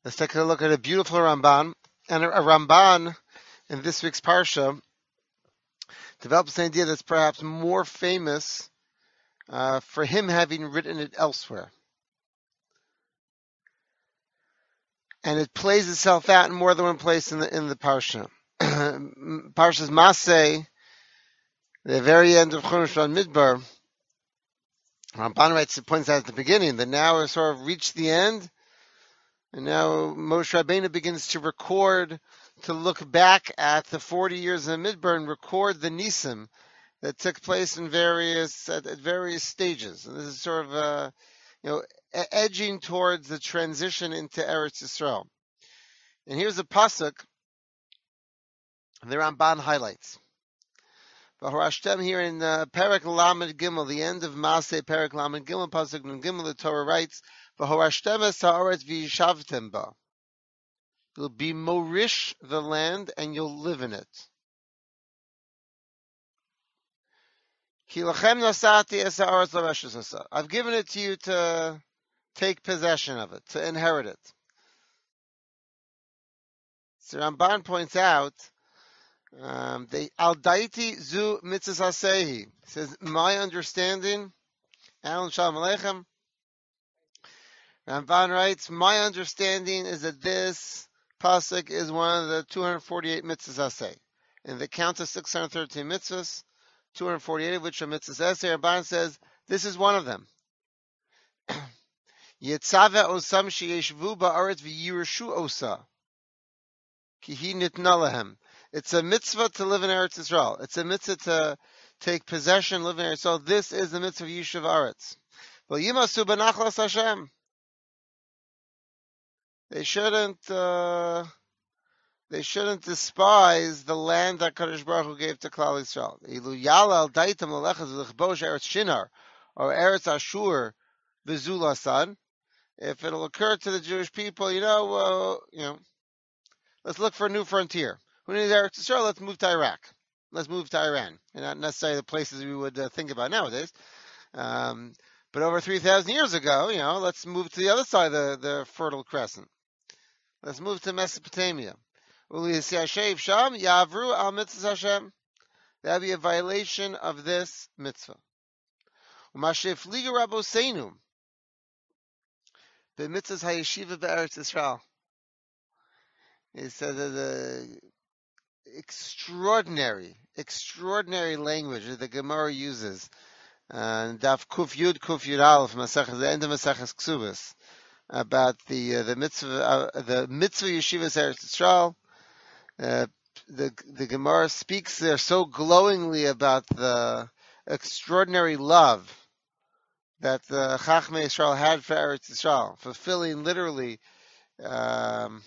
Let's take a look at a beautiful Ramban. And a Ramban in this week's Parsha develops an idea that's perhaps more famous for him having written it elsewhere. And it plays itself out in more than one place in the Parsha. Parsha's Maseh, the very end of Chumash Midbar, Ramban writes, it points out at the beginning that now we've sort of reached the end, and now Moshe Rabbeinu begins to record, to look back at the 40 years in the Midbar and record the Nisim that took place in at various stages. And this is sort of edging towards the transition into Eretz Yisrael. And here's a pasuk the Ramban highlights. V'horashtem here in Perek Lamed Gimel, the end of Maseh Perek Lamed Gimel, pasuk Nun Gimel, the Torah writes, "V'horashtem es haaretz v'yishavtem ba." You'll be morish the land and you'll live in it. Ki lachem nasati es haaretz l'reshes asa. I've given it to you to take possession of it, to inherit it. So Ramban points out, Al daiti zu mitzvahs hasehi says, my understanding, Alan Shalom Aleichem, Ramban writes, my understanding is that this pasuk is one of the 248 mitzvahs haseh. In the count of 613 mitzvahs, 248 of which are mitzvahs haseh, Ramban says, this is one of them. Yetzave osam sheyeshvu ba'aretz v'yirushu osa. Ki nitna lahem. It's a mitzvah to live in Eretz Yisrael. It's a mitzvah to take possession, live in Eretz Yisrael. This is the mitzvah of Yishuv Aretz. Well, yimasu b'nachlas Hashem. They shouldn't despise the land that Kadosh Baruch Hu gave to Klal Yisrael. Ilu yala al daitam lelechaz v'lichbosh Eretz Shinar or Eretz Ashur v'zulasan. If it'll occur to the Jewish people, let's look for a new frontier. Who needs Eretz Yisrael? Let's move to Iraq. Let's move to Iran. And not necessarily the places we would think about nowadays. But over 3,000 years ago, let's move to the other side of the Fertile Crescent. Let's move to Mesopotamia. That'd be a violation of this mitzvah. The mitzvahs hayeshiva be'eretz Yisrael. It says the extraordinary language that the Gemara uses. Daf Kuf Yud Aleph, the end of Maseches Ksubas, about the mitzvah yeshivas Eretz Yisrael. The Gemara speaks there so glowingly about the extraordinary love that the Chachmei Yisrael had for Eretz Yisrael, fulfilling literally the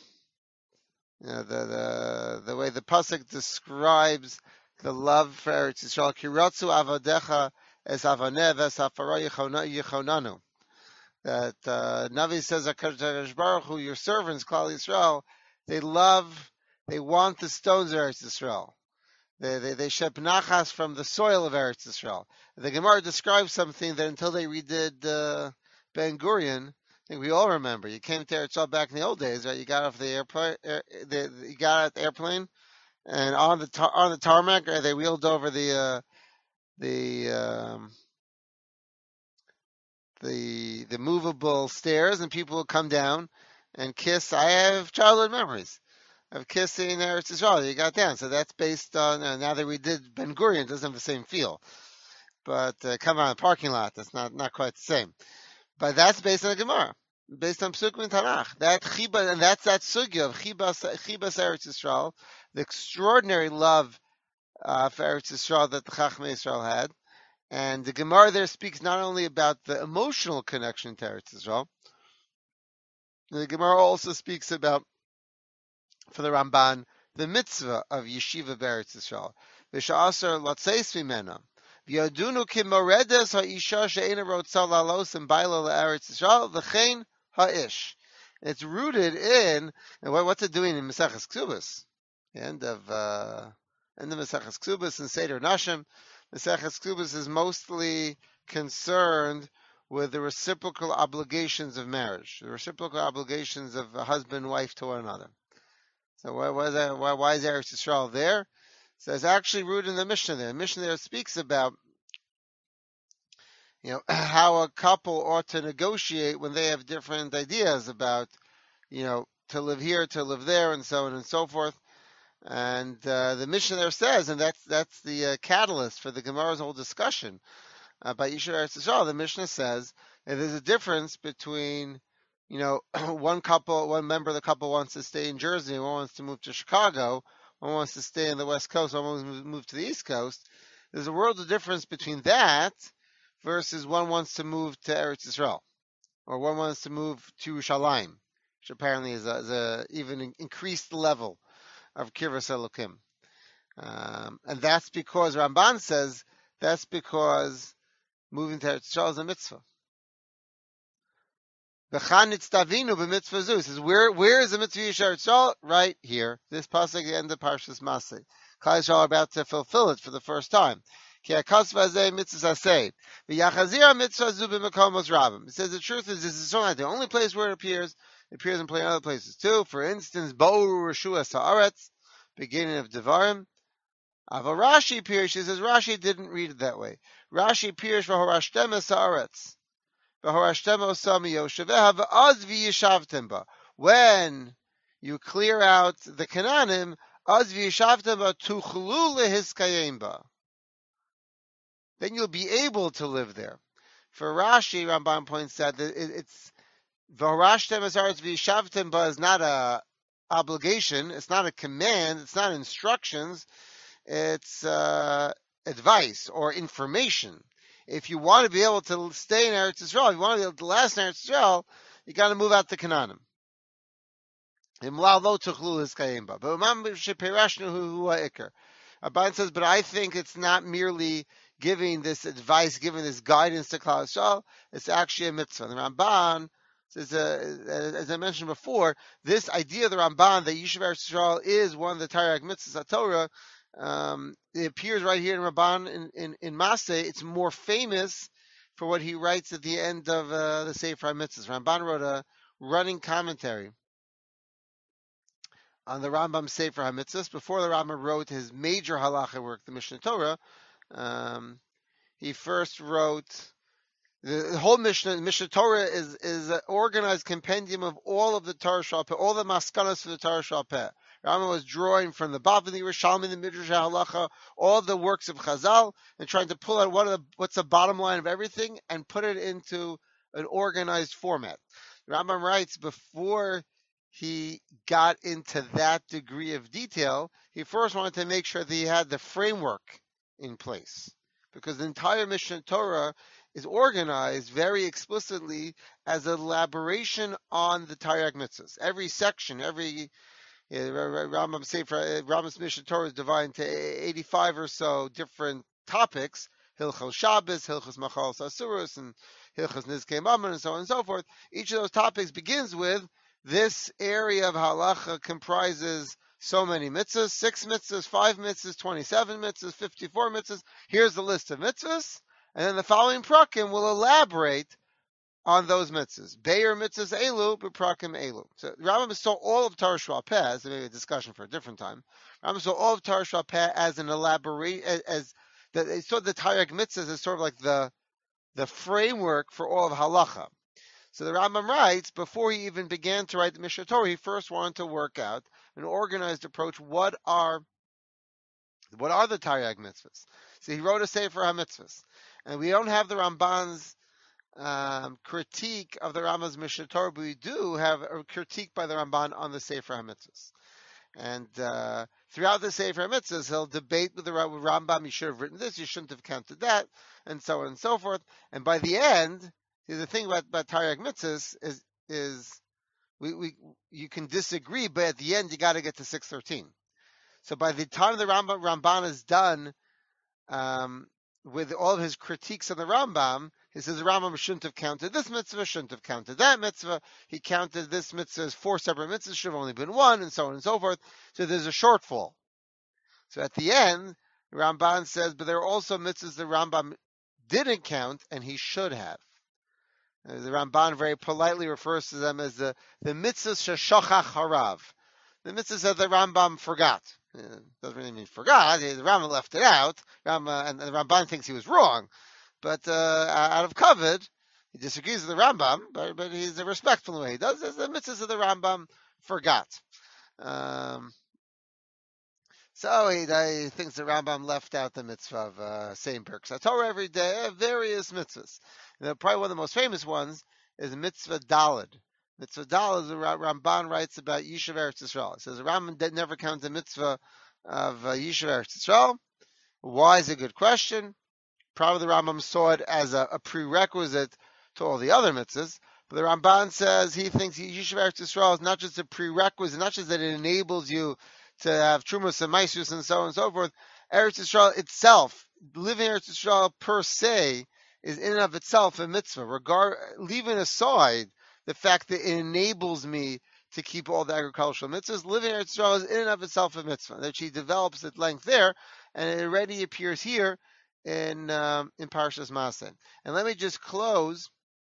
way the pasuk describes the love for Eretz Yisrael. Kiratzu avadecha es avanev es hafara yichonanu. That Navi says, HaKadosh Baruch Hu, your servants, Klal Yisrael, they want the stones of Eretz Yisrael. They shep nachas from the soil of Eretz Yisrael. The Gemara describes something that until they redid Ben Gurion, I think we all remember. You came to Eretz Yisrael back in the old days, right? You got off the airplane, you got out the airplane, and on the tarmac, they wheeled over the movable stairs, and people would come down and kiss. I have childhood memories of kissing Eretz Yisrael. You got down, so that's based on. Now that we did Ben Gurion, it doesn't have the same feel. But come on, parking lot, that's not quite the same. But that's based on the Gemara, based on Psukim and Tanakh. That chiba, and that's that sugya of chibas Eretz Yisrael, the extraordinary love for Eretz Yisrael that the Chachmei Yisrael had. And the Gemara there speaks not only about the emotional connection to Eretz Yisrael, the Gemara also speaks about, for the Ramban, the mitzvah of yeshiva be'eretz Yisrael. V'sha'asar latzeis v'mena. V'yadunu kimoredes ha'isha she'ena rotza lalos and baila le'eretz Yisrael v'chein ha'ish. It's rooted in, and what's it doing in Maseches Ksubas? The end of Maseches Ksubas and Seder Nashim. Maseches Ksubas is mostly concerned with the reciprocal obligations of marriage, the reciprocal obligations of a husband and wife to one another. So why is Eretz Yisrael there? So it's actually rooted in the Mishnah there. The Mishnah there speaks about, how a couple ought to negotiate when they have different ideas about, to live here, to live there, and so on and so forth. And the Mishnah there says, and that's the catalyst for the Gemara's whole discussion about Yishuv Eretz Yisrael. The Mishnah says that there's a difference between, one member of the couple wants to stay in Jersey, one wants to move to Chicago, one wants to stay on the West Coast, one wants to move to the East Coast. There's a world of difference between that versus one wants to move to Eretz Yisrael, or one wants to move to Yerushalayim, which apparently is a even increased level of Kirvas Elokim. And that's because Ramban says that's because moving to Eretz Yisrael is a mitzvah. Says, where is the mitzvah Yishuv Eretz Yisrael? Right here. This pasuk at the end of Parshas Masay. Klal Yisrael are about to fulfill it for the first time. It says the truth is this is not the only place where it appears. It appears in plenty other places too. For instance, Bo'ur Reshua Sa'aretz, beginning of Devarim. Aval Rashi Pirish, he says Rashi didn't read it that way. Rashi Pirish v'horashtem Sa'aretz. When you clear out the Canaanim, then you'll be able to live there. For Rashi, Ramban points out that it's is not a obligation, it's not a command, it's not instructions, it's advice or information. If you want to be able to stay in Eretz Yisrael, if you want to be able to last in Eretz Yisrael, you got to move out to Canaanim. Abban says, but I think it's not merely giving this advice, giving this guidance to Klal Yisrael. It's actually a mitzvah. The Ramban says, as I mentioned before, this idea of the Ramban that Yishuv Eretz Yisrael is one of the Taryag mitzvahs HaTorah. It appears right here in Ramban in Masay. It's more famous for what he writes at the end of the Sefer HaMitzvahs. Ramban wrote a running commentary on the Rambam Sefer HaMitzvahs before the Rambam wrote his major halacha work, the Mishnah Torah. He first wrote the whole Mishnah Torah is an organized compendium of all of the Torah Shal Peh, all the maskanos for the Torah Shal Peh. Rambam was drawing from the Bavli, the Yerushalmi, the Midrash Halacha, all the works of Chazal, and trying to pull out what's the bottom line of everything and put it into an organized format. Rambam writes before he got into that degree of detail, he first wanted to make sure that he had the framework in place, because the entire Mishnah Torah is organized very explicitly as an elaboration on the Taryag mitzvahs. Every section, Rambam's Mishnah Torah is divided into 85 or so different topics: Hilchos Shabbos, Hilchos Machal Asurus, and Hilchos Nizkei Mammon, and so on and so forth. Each of those topics begins with this area of halacha comprises so many mitzvahs: 6 mitzvahs, 5 mitzvahs, 27 mitzvahs, 54 mitzvahs. Here's the list of mitzvahs, and then the following prakim will elaborate on those mitzvahs. Be'er mitzvahs elu, b'prakim elu. So Rambam saw all of Torah Shal Peh, as maybe a discussion for a different time. Rambam saw all of Torah Shal Peh as an elaborate, he saw the Taryag mitzvahs as sort of like the framework for all of halacha. So the Rambam writes, before he even began to write the Mishnah Torah, he first wanted to work out an organized approach. What are the Taryag mitzvahs? So he wrote a Sefer HaMitzvahs, and we don't have the Ramban's critique of the Rambam's Mishnah Torah, but we do have a critique by the Ramban on the Sefer HaMitzvahs. And throughout the Sefer HaMitzvahs, he'll debate with the Rambam. You should have written this, you shouldn't have counted that, and so on and so forth. And by the end, the thing about Taryag mitzvahs is you can disagree, but at the end you got to get to 613. So by the time the Ramban is done with all of his critiques on the Rambam, he says the Rambam shouldn't have counted this mitzvah, shouldn't have counted that mitzvah. He counted this mitzvah as 4 separate mitzvahs, should have only been 1, and so on and so forth. So there's a shortfall. So at the end, the Ramban says, but there are also mitzvahs the Rambam didn't count, and he should have. The Ramban very politely refers to them as the mitzvahs sheshachach harav. The mitzvahs that the Rambam forgot. Doesn't really mean forgot. The Rambam left it out. And the Ramban thinks he was wrong. But out of kavod, he disagrees with the Rambam, but he's respectful in the way he does this. The mitzvahs of the Rambam forgot. So he thinks the Rambam left out the mitzvah of saying Birkas Torah every day, various mitzvahs. Probably one of the most famous ones is mitzvah Daled. Mitzvah Daled, the Ramban writes about Yishuv Eretz Yisrael. He says the Rambam never counts the mitzvah of Yishuv Eretz Yisrael. Why is a good question. Probably the Rambam saw it as a prerequisite to all the other mitzvahs. But the Ramban says he thinks Yishuv Eretz Yisrael is not just a prerequisite, not just that it enables you to have Trumas and Maisus and so on and so forth. Eretz Yisrael itself, living Eretz Yisrael per se, is in and of itself a mitzvah. Leaving aside the fact that it enables me to keep all the agricultural mitzvahs, living Eretz Yisrael is in and of itself a mitzvah. That she develops at length there, and it already appears here in Parshas Maseh. And let me just close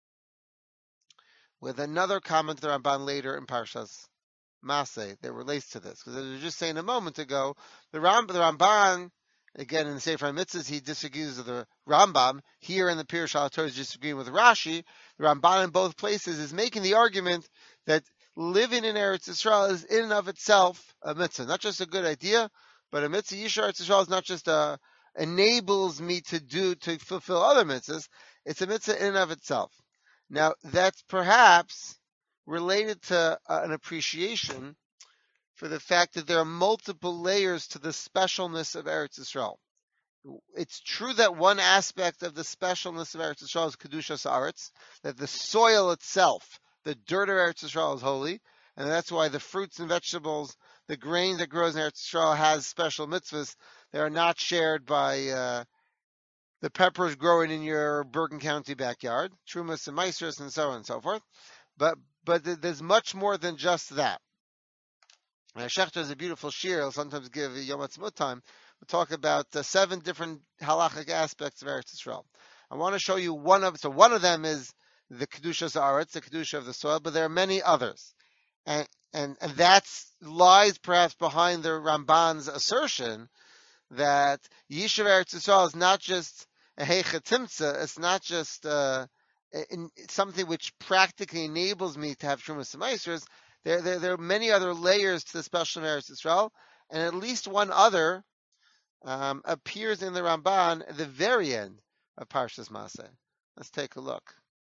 with another comment to the Ramban later in Parshas Maseh that relates to this. Because as I was just saying a moment ago, the Ramban, again in the Sefer HaMitzvahs, he disagrees with the Rambam. Here in the Pirush HaTorah, he's disagreeing with Rashi. The Ramban in both places is making the argument that living in Eretz Yisrael is in and of itself a mitzvah. Not just a good idea, but a mitzvah. Yishuv Eretz Yisrael is not just enables me to fulfill other mitzvahs. It's a mitzvah in and of itself. Now, that's perhaps related to an appreciation for the fact that there are multiple layers to the specialness of Eretz Yisrael. It's true that one aspect of the specialness of Eretz Yisrael is Kedushas Haaretz, that the soil itself, the dirt of Eretz Yisrael is holy, and that's why the fruits and vegetables, the grain that grows in Eretz Yisrael has special mitzvahs. They are not shared by the peppers growing in your Bergen County backyard, Trumas and Meisers and so on and so forth. But there's much more than just that. Shechter has a beautiful shir. He'll sometimes give Yom Ha'atzmaut time. We'll talk about 7 different halachic aspects of Eretz Yisrael. I want to show you one of them is the Kedushas Haaretz, the Kedusha of the soil, but there are many others. And that lies perhaps behind the Ramban's assertion that Yishuv Eretz Yisrael is not just a heichatimtza, it's not just something which practically enables me to have Trumas and Meisers. There are many other layers to the special of Eretz Yisrael, and at least one other appears in the Ramban at the very end of Parshas Maseh. Let's take a look.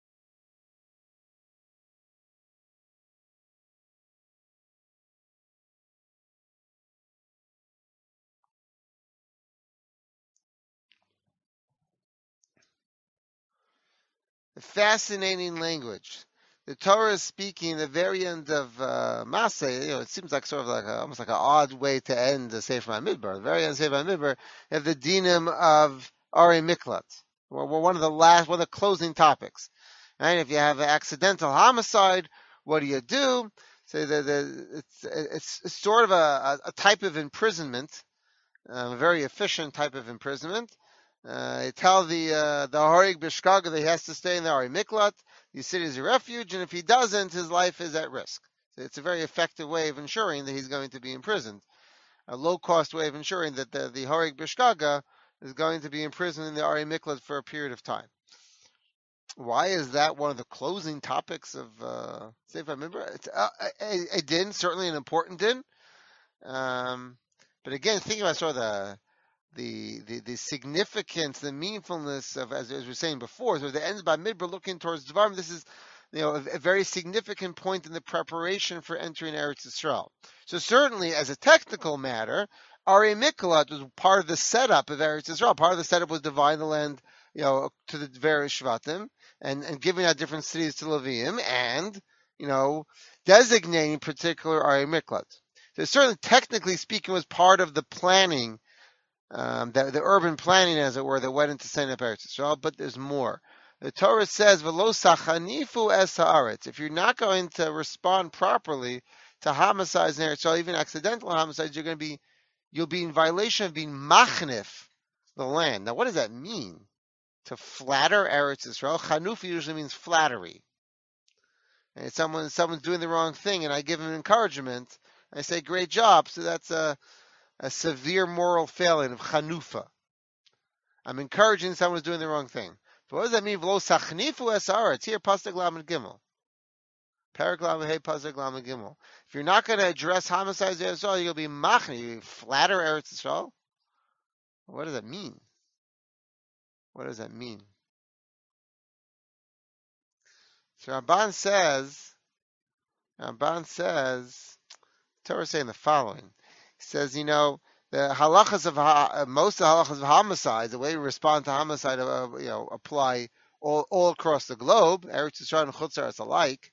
A fascinating language. The Torah is speaking the very end of Maseh. It seems like sort of like almost like an odd way to end the Sefer HaMidbar. The very end of Sefer HaMidbar, you have the dinim of Ari Miklat. One of the closing topics. Right? If you have an accidental homicide, what do you do? So it's sort of a type of imprisonment, a very efficient type of imprisonment. You tell the Harig Bishkaga that he has to stay in the Ari Miklat. You sit as a refuge, and if he doesn't, his life is at risk. So it's a very effective way of ensuring that he's going to be imprisoned. A low-cost way of ensuring that the Harig Bishkaga is going to be imprisoned in the Ari Miklat for a period of time. Why is that one of the closing topics of Sefer HaMidbar? It's a din, certainly an important din. But again, thinking about sort of the significance, the meaningfulness of, as we were saying before, so the ends by Midbar looking towards Dvarim, this is a very significant point in the preparation for entering Eretz Yisrael. So certainly, as a technical matter, Ari Miklat was part of the setup of Eretz Yisrael. Part of the setup was dividing the land, to the various Shvatim, and giving out different cities to Leviim, and, designating particular Ari Miklat. So certainly, technically speaking, was part of the planning, the urban planning, as it were, that went into setting up Eretz Yisrael, but there's more. The Torah says, "V'lo sachanifu es haaretz." If you're not going to respond properly to homicides in Eretz Yisrael, even accidental homicides, you'll be in violation of being machnif the land. Now, what does that mean? to flatter Eretz Yisrael. Chanufa usually means flattery. And someone's doing the wrong thing, and I give them encouragement. I say, great job. So that's a severe moral failing of chanufa. I'm encouraging someone who's doing the wrong thing. But what does that mean? V'lo sachnifu es haaretz. Here, pasuk lamed gimel. Parak lamed hey, pasuk lamed gimel. If you're not going to address homicides of Yisrael, you'll be machni. You flatter Eretz Yisrael. What does that mean? What does that mean? So Ramban says, Torah is saying the following. He says, the halachas of most of the halachas of homicide, the way we respond to homicide, apply all across the globe. Eretz Yisrael and Chutz La'aretz alike.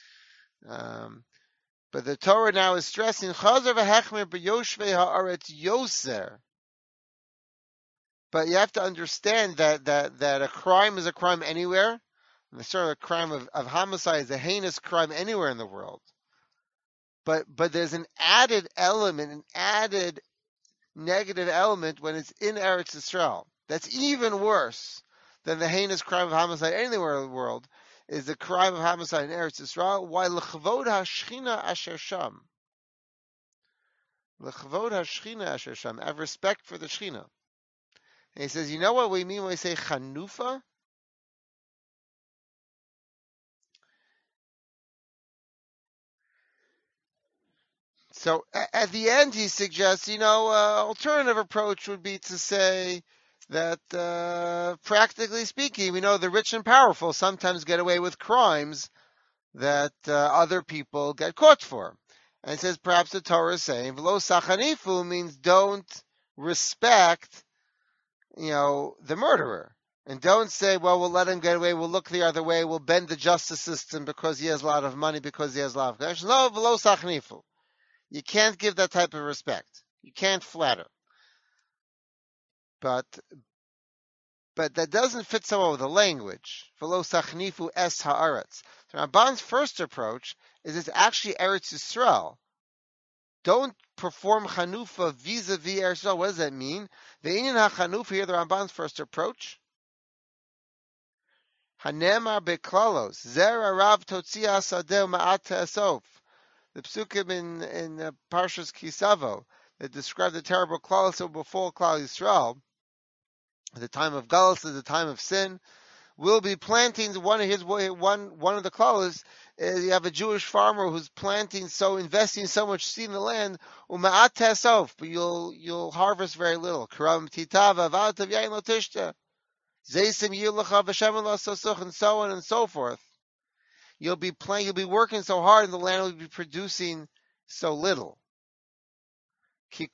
But the Torah now is stressing chazer v'hechmer b'yoshvei haaretz yoser. But you have to understand that a crime is a crime anywhere. And the sort of crime of homicide is a heinous crime anywhere in the world. But there's an added element, an added negative element when it's in Eretz Yisrael. That's even worse than the heinous crime of homicide anywhere in the world, is the crime of homicide in Eretz Yisrael. Why l'chvod hashchina asher sham? L'chvod hashchina asher sham. Have respect for the Shechina. And he says, you know what we mean when we say chanufa? So at the end, he suggests, alternative approach would be to say that, practically speaking, we know the rich and powerful sometimes get away with crimes that other people get caught for. And it says perhaps the Torah is saying, "V'lo sachanifu" means don't respect, the murderer. And don't say, well, we'll let him get away, we'll look the other way, we'll bend the justice system because he has a lot of money, because he has a lot of cash. No, v'lo sachanifu. You can't give that type of respect. You can't flatter. But that doesn't fit so well with the language. V'lo sachnifu es haaretz. So Ramban's first approach is it's actually Eretz Yisrael. Don't perform chanufa vis-a-vis Eretz Yisrael. What does that mean? The inyan ha-chanufa here, the Ramban's first approach. Hanemar beklalos zera rav totzia asadeh ma'at te'asof. The psukim in Parshas Kisavo that describe the terrible klalos that will befall Klal Yisrael at the time of galus, at the time of sin, will be planting one of the klalos. You have a Jewish farmer who's investing so much seed in the land, uma'at te'asof, but you'll harvest very little. Karam titava v'atav yain lo tishta, zeisim yilacha v'shem lo sosuch, and so on and so forth. You'll be working so hard, and the land will be producing so little. He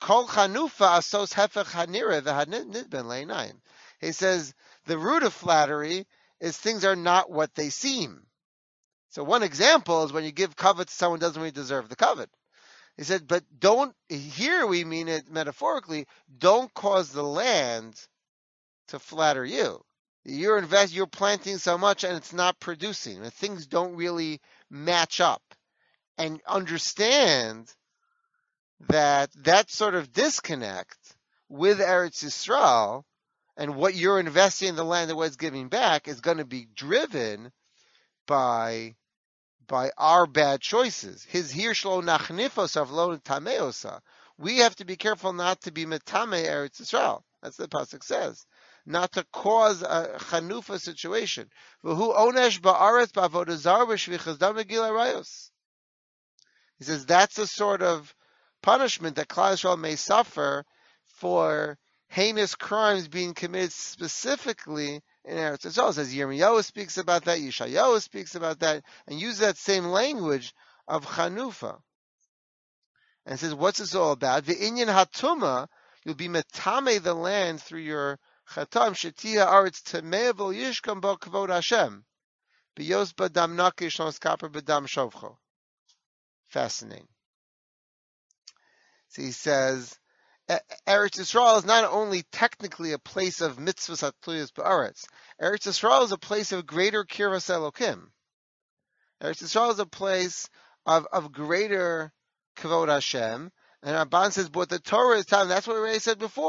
says the root of flattery is things are not what they seem. So one example is when you give covet to someone who doesn't really deserve the covet. He said, but here we mean it metaphorically, don't cause the land to flatter you. You're planting so much and it's not producing. And things don't really match up. And understand that sort of disconnect with Eretz Yisrael and what you're investing in the land and what it's giving back is going to be driven by our bad choices. His hirshlo nachnifos avlo tameosa. We have to be careful not to be metame Eretz Yisrael. That's what the pasuk says. Not to cause a chanufa situation. V'hu onesh ba'aretz ba'avodah zarah v'shvichas dam v'gilui arayos. He says that's the sort of punishment that Klal Yisrael may suffer for heinous crimes being committed specifically in Eretz Yisrael. It says Yirmiyahu speaks about that, Yeshayahu speaks about that, and uses that same language of chanufa. And it says, what's this all about? V'inyan hatuma, you'll be metame the land through your chatam, shetia aretz tameh v'lo yishkam bo kavod Hashem. B'yos b'dam nakish non skaper b'dam shovcho. Fascinating. So he says, Eretz Yisrael is not only technically a place of mitzvahs hatluyas ba'aretz. Eretz Yisrael is a place of greater kiras Elokim. Eretz Yisrael is a place of greater kavod Hashem. And Ramban says, but the Torah is telling, that's what we already said before.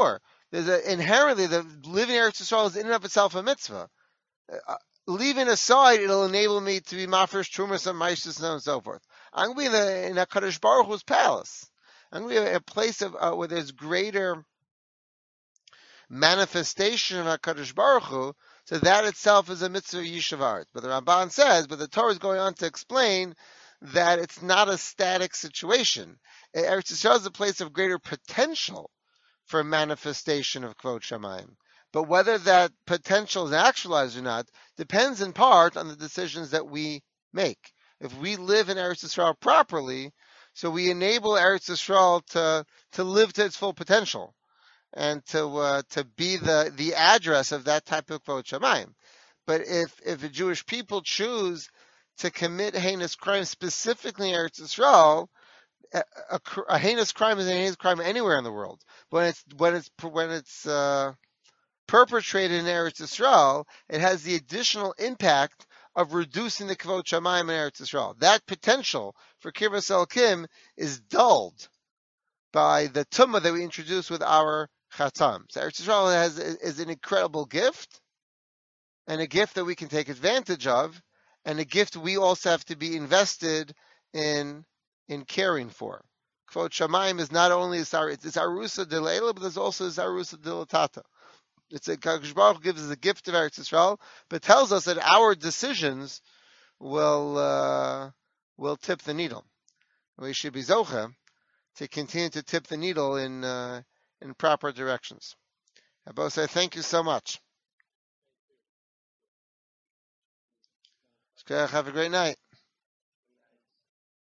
Inherently the living in Eretz Yisrael is in and of itself a mitzvah. Uh, Leaving aside, it'll enable me to be mafresh trumas and ma'asos and so on and so forth. I'm going to be in a Kadosh Baruch Hu's palace. I'm going to be a place of where there's greater manifestation of HaKadosh Baruch Hu, so that itself is a mitzvah yishuv art. But the Ramban says, but the Torah is going on to explain that it's not a static situation. Eretz Yisrael is a place of greater potential for manifestation of Kvod Shamayim. But whether that potential is actualized or not depends in part on the decisions that we make. If we live in Eretz Yisrael properly, so we enable Eretz Yisrael to live to its full potential and to be the address of that type of Kvod Shamayim. But if the Jewish people choose to commit heinous crimes specifically in Eretz Yisrael, a heinous crime is a heinous crime anywhere in the world. When it's perpetrated in Eretz Yisrael, it has the additional impact of reducing the Kvod Shamayim in Eretz Yisrael. That potential for Kirvas Elkim is dulled by the tumah that we introduce with our chatam. So Eretz Yisrael is an incredible gift, and a gift that we can take advantage of, and a gift we also have to be invested in caring for. Kvod Shamayim is not only it's arusa de leila, but there's also arusa de latata. It's a Kadosh Baruch Hu gives us a gift of Eretz Yisrael, but tells us that our decisions will tip the needle. We should be zocha to continue to tip the needle in proper directions. Abosai, thank you so much. Have a great night.